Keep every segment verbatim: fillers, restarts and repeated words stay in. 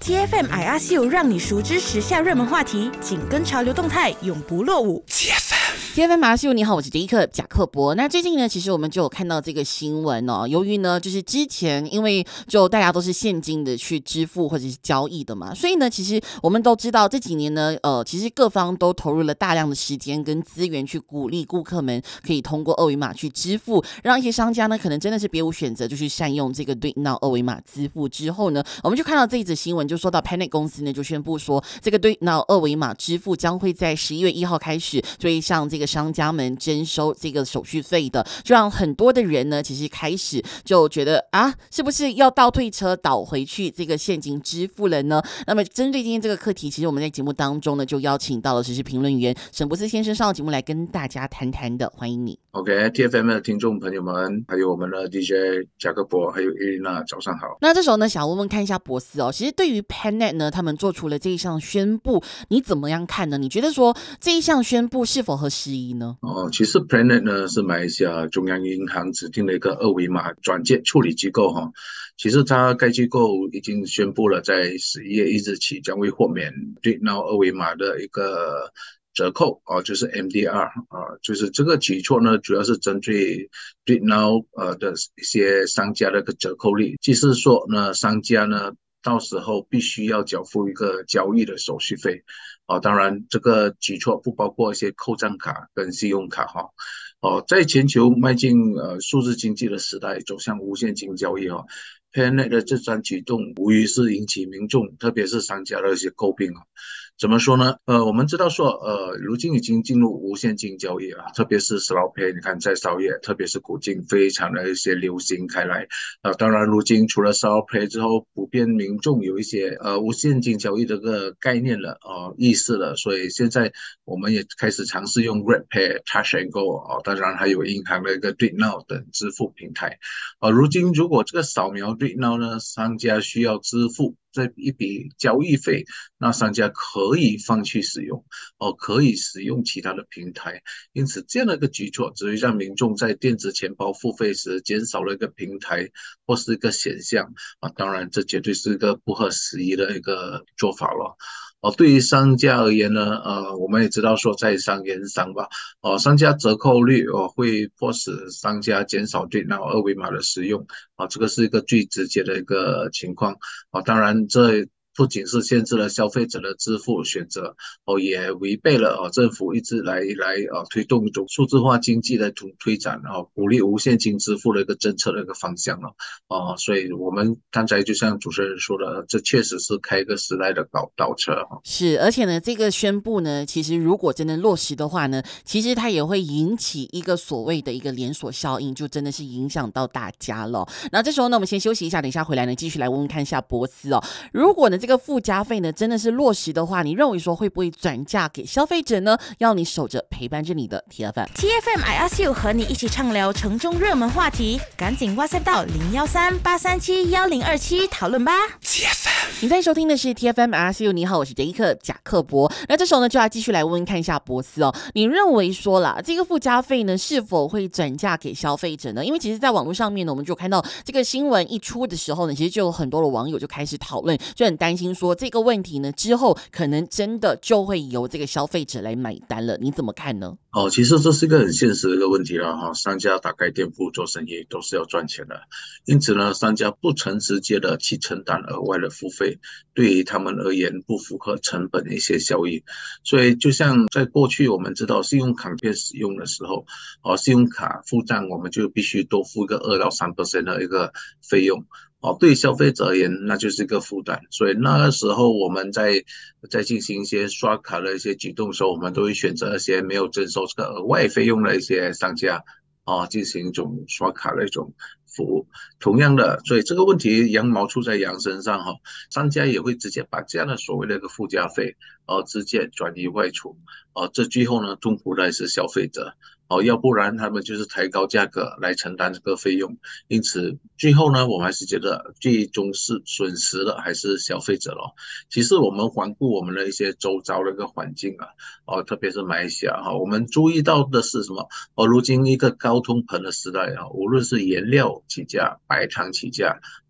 T F M I R C U 让你熟知时下热门话题，紧跟潮流动态，永不落伍。T F M，T F M I R C U， 你好，我是迪克贾克伯。那最近呢，其实我们就有看到这个新闻哦。由于呢，就是之前因为就大家都是现金的去支付或者是交易的嘛，所以呢，其实我们都知道这几年呢，呃，其实各方都投入了大量的时间跟资源去鼓励顾客们可以通过二维码去支付，让一些商家呢可能真的是别无选择，就去善用这个 Do It Now 二维码支付之后呢，我们就看到这一则新闻，就说到 Panic 公司呢就宣布说，这个 Do It Now 二维码支付将会在十一月一号开始，就会向这个商家们征收这个手续费的，就让很多的人呢其实开始就觉得啊，是不是要倒退车倒回去这个现金支付了呢？那么针对今天这个课题，其实我们在节目当中呢就邀请到了时事评论员沈博士先生上节目来跟大家谈谈的，欢迎你。 OK，T F M 的听众朋友们，还有我们的 D J 贾克伯，还有伊琳娜，早上好。 那这时候呢，想问问看一下博士哦，其实对于 Panic 呢，他们做出了这一项宣布，你怎么样看呢？你觉得说这一项宣布是否合时宜呢？ 哦，其实 Panic 呢是马来西亚中央银行指定的一个二维码转借处理机构哈。其实它该机构已经宣布了，在十一月一日起将会豁免 Do It Now 二维码的一个折扣啊，就是 M D R 啊，就是这个举措呢，主要是针对 Do It Now 呃的一些商家的一个折扣率，即是说呢，商家呢到时候必须要缴付一个交易的手续费啊。当然，这个举措不包括一些扣账卡跟信用卡哈。哦，在全球迈进呃数字经济的时代，走向无现金交易哈。Panic 的这项举动无疑是引起民众，特别是商家的一些诟病啊。怎么说呢？呃，我们知道说，呃，如今已经进入无现金交易啊，特别是 Slow Pay， 你看在宵夜，特别是古晋，非常的一些流行开来。呃，当然，如今除了 Slow Pay 之后，普遍民众有一些呃无现金交易的个概念了，呃，意识了，所以现在我们也开始尝试用 Grab Pay、Touch and Go 啊、呃，当然还有银行的一个 Do It Now 等支付平台。呃，如今如果这个扫描 Do It Now 呢，商家需要支付这一笔交易费，那商家可以放弃使用哦，可以使用其他的平台。因此，这样的一个举措只会让民众在电子钱包付费时减少了一个平台或是一个选项啊。当然，这绝对是一个不合时宜的一个做法了。哦，对于商家而言呢，呃，我们也知道说在商言商吧，哦，商家折扣率哦会迫使商家减少对那二维码的使用啊，这个是一个最直接的一个情况啊。当然，这不仅是限制了消费者的支付选择，哦，也违背了哦政府一直来来呃推动一种数字化经济的推展哦，鼓励无现金支付的一个政策的一个方向了哦，所以我们刚才就像主持人说的，这确实是开一个时代的倒倒车。 是，而且呢，这个宣布呢，其实如果真的落实的话呢，其实它也会引起一个所谓的一个连锁效应，就真的是影响到大家了。那这时候呢，我们先休息一下，等一下回来呢，继续来问问看一下博斯哦，如果呢这个附加费呢真的是落实的话，你认为说会不会转嫁给消费者呢？要你守着陪伴着你的 T F M，T F M I R C U 和你一起畅聊城中热门话题，赶紧 WhatsApp 到零幺三八三七幺零二七讨论吧。T F M， 你在收听的是 T F M I R C U， 你好，我是杰伊克贾克伯。那这时候呢，就要继续来问问看一下博斯哦，你认为说啦，这个附加费呢是否会转嫁给消费者呢？因为其实在网络上面呢，我们就看到这个新闻一出的时候呢，其实就有很多的网友就开始讨论，就很担心说这个问题呢之后可能真的就会由这个消费者来买单了，你怎么看呢？ 哦，其实这是一个很现实的一个问题了哈。商家打开店铺做生意都是要赚钱的，因此呢，商家不曾直接的去承担额外的付费，对于他们而言不符合成本的一些效益。所以，就像在过去我们知道信用卡片使用的时候，哦，信用卡付账我们就必须多付一个二到三 percent 的一个费用。哦，对消费者而言，那就是一个负担，所以那个时候我们在在进行一些刷卡的一些举动的时候，我们都会选择一些没有征收这个额外费用的一些商家啊，进行一种刷卡的一种服务。同样的，所以这个问题羊毛出在羊身上哈，商家也会直接把这样的所谓的一个附加费，呃，直接转移外出，呃，这最后呢，痛苦的是消费者。哦，要不然他们就是抬高价格来承担这个费用，因此最后呢，我们还是觉得最终是损失的还是消费者咯。其实我们环顾我们的一些周遭的一个环境啊，哦，特别是马来西亚哈，我们注意到的是什么？哦，如今一个高通膨的时代啊，无论是原料起价、白糖起价，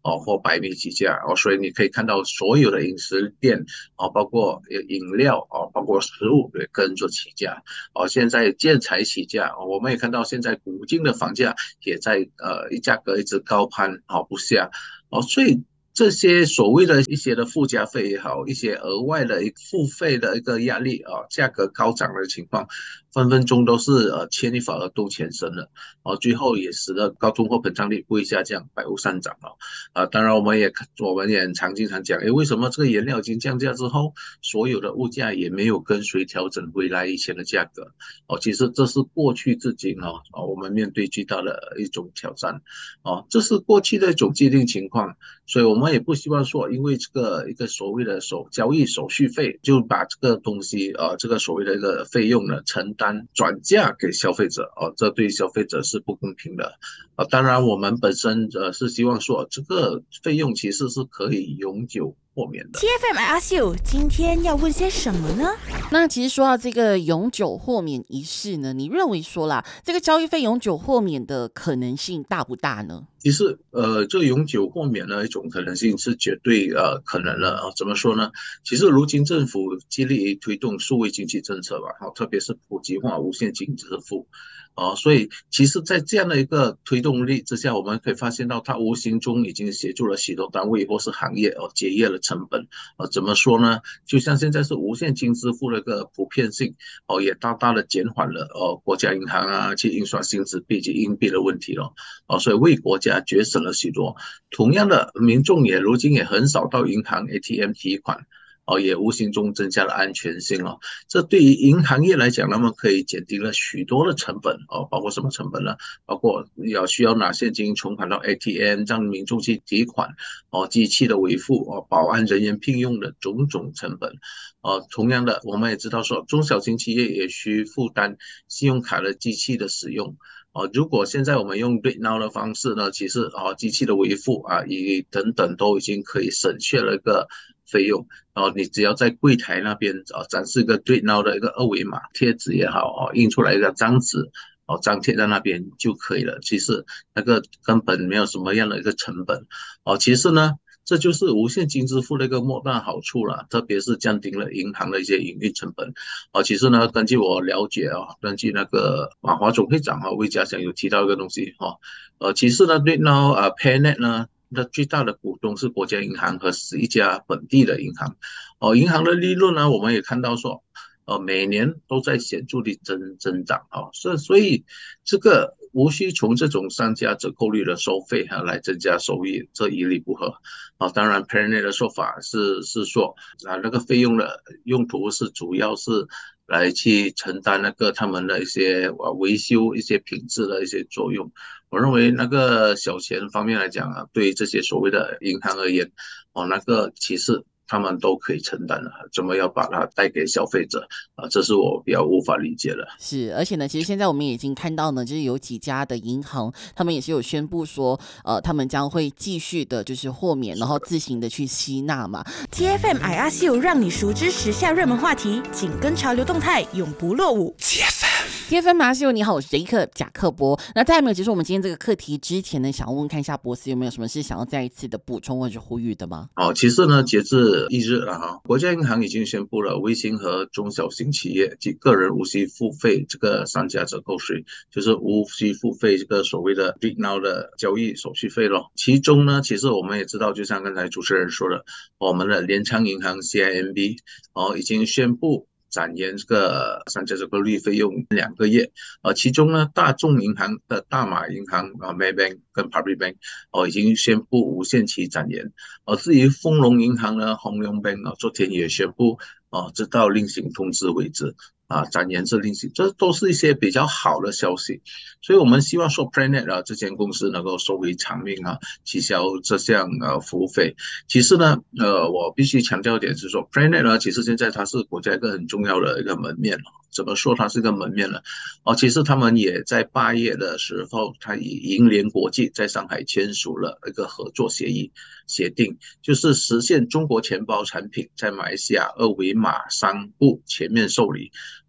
哦或百米起价哦，所以你可以看到所有的饮食店哦，包括饮料哦，包括食物也跟着起价哦。现在建材起价，哦，我们也看到现在古今的房价也在呃价格一直高攀哦不下哦，所以这些所谓的一些的附加费也好，一些额外的付费的一个压力啊，价格高涨的情况，分分钟都是呃牵一发而动全身的哦，最后也使得高通货膨胀率不会下降，百物上涨了啊。当然我们也我们也很常经常讲，诶，为什么这个原料已经降价之后，所有的物价也没有跟随调整回来以前的价格哦？其实这是过去至今哦，哦我们面对巨大的一种挑战哦，这是过去的一种既定情况。所以我们也不希望说，因为这个一个所谓的手交易手续费，就把这个东西呃，这个所谓的一个费用呢承担转嫁给消费者哦，这对消费者是不公平的啊。当然，我们本身呃是希望说，这个费用其实是可以永久豁免的。 T F M 阿秀今天要问些什么呢？那其实说到这个永久豁免一事呢，你认为说啦，这个交易费永久豁免的可能性大不大呢？ 其实，呃，这永久豁免的一种可能性是绝对呃可能的啊。怎么说呢？其实，如今政府极力推动数位经济政策吧，好，特别是普及化无现金支付，啊，所以其实，在这样的一个推动力之下，我们可以发现到，它无形中已经协助了许多单位或是行业哦节约了成本。呃，怎么说呢？就像现在是无现金支付的一个普遍性，哦，也大大的减缓了哦国家银行啊去印刷新纸币及硬币的问题了。哦，所以为国家节省了许多。同样的，民众也如今也很少到银行 A T M 提款，哦，也无形中增加了安全性哦。这对于银行业来讲，那么可以减低了许多的成本哦，包括什么成本呢？包括要需要拿现金存款到 A T M 让民众去提款，哦，机器的维护哦，保安人员聘用的种种成本。哦，同样的，我们也知道说，中小型企业也需负担信用卡的机器的使用。哦，如果现在我们用 RedNow 的方式呢，其实啊，机器的维护啊，以等等都已经可以省去了一个费用。然后你只要在柜台那边啊展示一个 RedNow 的一个二维码贴纸也好，哦，印出来一个张纸，哦，张贴在那边就可以了。其实那个根本没有什么样的一个成本。哦，其实呢。这就是无现金支付的一个莫大好处了，特别是降低了银行的一些营运成本。啊，其实呢，根据我了解啊，根据那个马华总会长啊魏家祥有提到一个东西哈，呃，其实呢，RedNow 啊 PayNet 呢，那最大的股东是国家银行和十一家本地的银行。哦，银行的利润呢，我们也看到说，呃，每年都在显著的增增长啊，所所以这个无需从这种商家折扣率的收费哈、啊、来增加收益，这一律不合。啊，当然 PayNet 的说法是是说啊那个费用的用途是主要是来去承担那个他们的一些啊维修一些品质的一些作用。我认为那个小钱方面来讲啊，对这些所谓的银行而言，哦那个其实他们都可以承担的，怎么要把它带给消费者啊？这是我比较无法理解的。 是，而且呢，其实现在我们也已经看到呢，就是有几家的银行，他们也是有宣布说，呃，他们将会继续的，就是豁免，然后自行的去吸纳嘛。T F M I R C 让你熟知时下热门话题，紧跟潮流动态，永不落伍。T F M，T F M I R C 你好，我是杰克贾克伯。那在没有结束我们今天这个课题之前呢，想要问看一下博士有没有什么是想要再一次的补充或者呼吁的吗？ 哦，其实呢，截至一日啊，哈，国家银行已经宣布了，微型和中小型企业及个人无需付费这个商家折扣税，就是无需付费这个所谓的 RedNow 的交易手续费咯。其中呢，其实我们也知道，就像刚才主持人说的，我们的联昌银行 C I M B 哦已经宣布展延这个商家折扣率费用两个月，呃，其中呢，大众银行的大马银行啊 Maybank 跟 Public Bank 哦已经宣布无限期展延，而至于丰隆银行呢 Hong Leong Bank 啊昨天也宣布哦直到另行通知为止。啊，展延至另行，这都是一些比较好的消息，所以我们希望说 PayNet 啊这间公司能够收回偿命啊，取消这项呃服务费。其实呢，呃，我必须强调一点是说 PayNet 呢，其实现在它是国家一个很重要的一个门面。怎么说它是个门面呢？哦，其实他们也在八月的时候，他与银联国际在上海签署了一个合作协议协定，就是实现中国钱包产品在马来西亚二维码商户全面受理。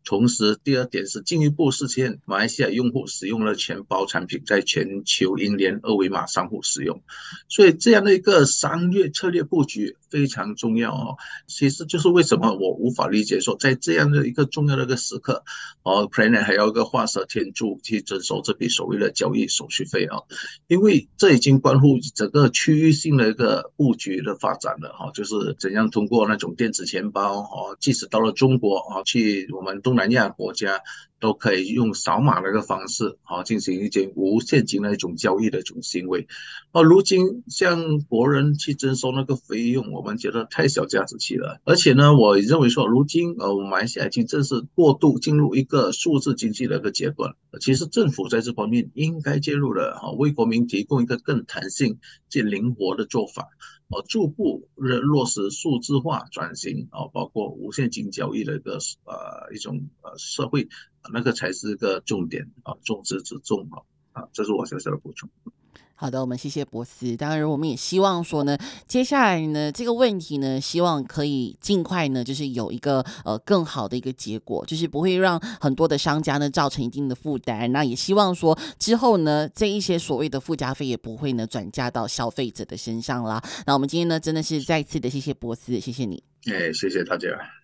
同时第二点是进一步实现马来西亚用户使用了钱包产品在全球银联二维码商户使用，所以这样的一个商业策略布局非常重要哦。其实就是为什么我无法理解说在这样的一个重要的一个时刻，哦 Planet 还要一个画蛇添足去征收这笔所谓的交易手续费啊、哦，因为这已经关乎整个区域性的一个布局的发展了哈、哦，就是怎样通过那种电子钱包哦，即使到了中国啊、哦，去我们东南亚国家都可以用扫码的一个方式啊、哦，进行一件无现金的一种交易的一种行为。哦，如今向国人去征收那个费用，我们觉得太小家子气了。而且呢，我认为说，如今呃，马来西亚已经正是过渡进入一个数字经济的一个阶段。其实政府在这方面应该介入了，哈、哦，为国民提供一个更弹性、且灵活的做法。哦，逐步落实数字化转型啊、哦，包括无现金交易的一个呃一种呃社会，那个才是个重点啊，重中之重啊啊，这是我小小的补充。 好的，我们谢谢博斯。当然，我们也希望说呢，接下来呢，这个问题呢，希望可以尽快呢，就是有一个呃更好的一个结果，就是不会让很多的商家呢造成一定的负担。那也希望说之后呢，这一些所谓的附加费也不会呢转嫁到消费者的身上啦。那我们今天呢，真的是再次的谢谢博斯，谢谢你。 哎，谢谢大家。